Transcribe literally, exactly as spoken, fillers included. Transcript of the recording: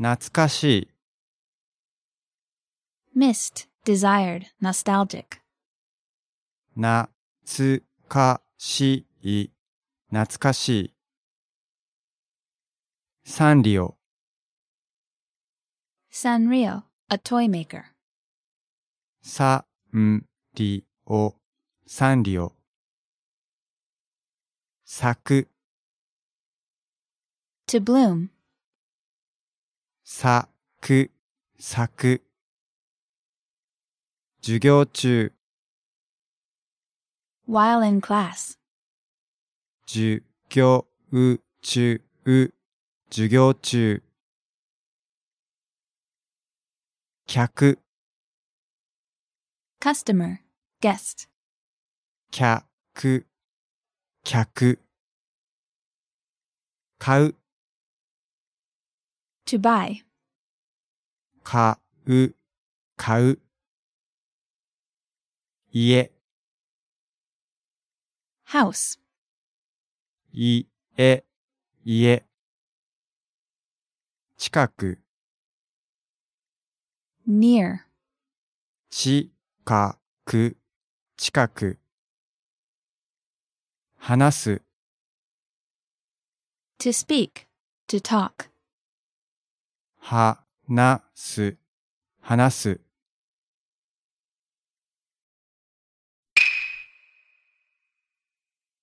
懐かしい。 missed, desired, nostalgic. なつかしい。懐かしい。サンリオ。 Sanrio, a toy maker. サンリオ。サンリオ。咲く。 To bloom. 咲く。咲く。授業中。 While in class. 授業中。授業中。客。 Customer, guest. 客。客。買う。 To buy. 買う。買う。家。 House. 家。家。近く。 Near. 近く。近く。話す。 To speak, to talk. 話す。話す。